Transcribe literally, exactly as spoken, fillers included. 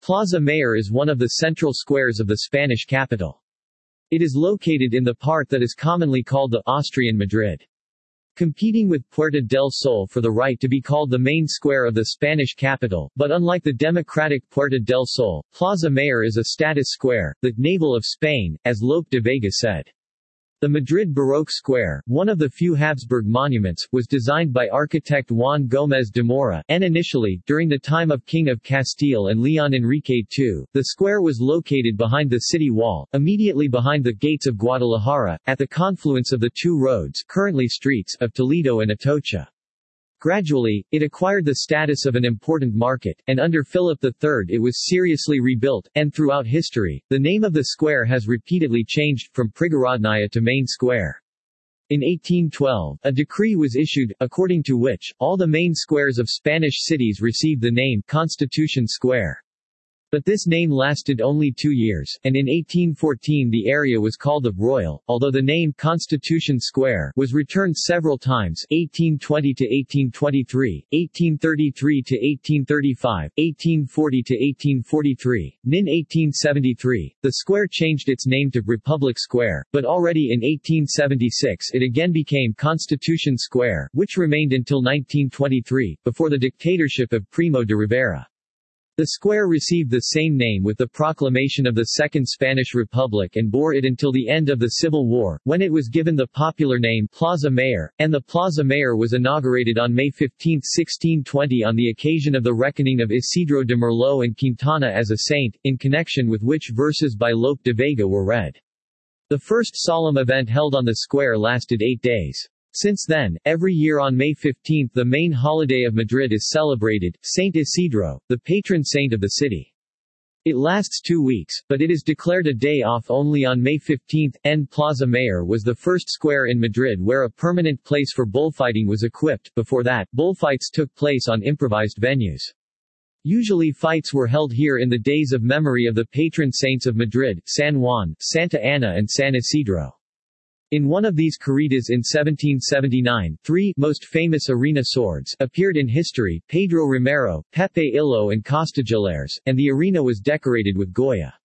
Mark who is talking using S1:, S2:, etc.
S1: Plaza Mayor is one of the central squares of the Spanish capital. It is located in the part that is commonly called the Austrian Madrid. Competing with Puerta del Sol for the right to be called the main square of the Spanish capital, but unlike the democratic Puerta del Sol, Plaza Mayor is a status square, the navel of Spain, as Lope de Vega said. The Madrid Baroque Square, one of the few Habsburg monuments, was designed by architect Juan Gómez de Mora, and initially, during the time of King of Castile and Leon Enrique the Second, the square was located behind the city wall, immediately behind the gates of Guadalajara, at the confluence of the two roads, currently streets, of Toledo and Atocha. Gradually, it acquired the status of an important market, and under Philip the Third it was seriously rebuilt, and throughout history, the name of the square has repeatedly changed, from Prigorodnaya to Main Square. In eighteen twelve, a decree was issued, according to which, all the main squares of Spanish cities received the name Constitution Square. But this name lasted only two years, and in eighteen fourteen the area was called the Royal, although the name Constitution Square was returned several times, eighteen twenty to eighteen twenty-three, eighteen thirty-three to eighteen thirty-five, eighteen forty to eighteen forty-three, Nin eighteen seventy-three. The square changed its name to Republic Square, but already in eighteen seventy-six it again became Constitution Square, which remained until nineteen twenty-three, before the dictatorship of Primo de Rivera. The square received the same name with the proclamation of the Second Spanish Republic and bore it until the end of the Civil War, when it was given the popular name Plaza Mayor, and the Plaza Mayor was inaugurated on May fifteenth sixteen twenty on the occasion of the reckoning of Isidro de Merlot and Quintana as a saint, in connection with which verses by Lope de Vega were read. The first solemn event held on the square lasted eight days. Since then, every year on May fifteenth the main holiday of Madrid is celebrated, Saint Isidro, the patron saint of the city. It lasts two weeks, but it is declared a day off only on May fifteenth. N Plaza Mayor was the first square in Madrid where a permanent place for bullfighting was equipped. Before that, bullfights took place on improvised venues. Usually fights were held here in the days of memory of the patron saints of Madrid, San Juan, Santa Ana and San Isidro. In one of these corridas in seventeen seventy-nine, three most famous arena swords appeared in history, Pedro Romero, Pepe Illo and Costagilares, and the arena was decorated with Goya.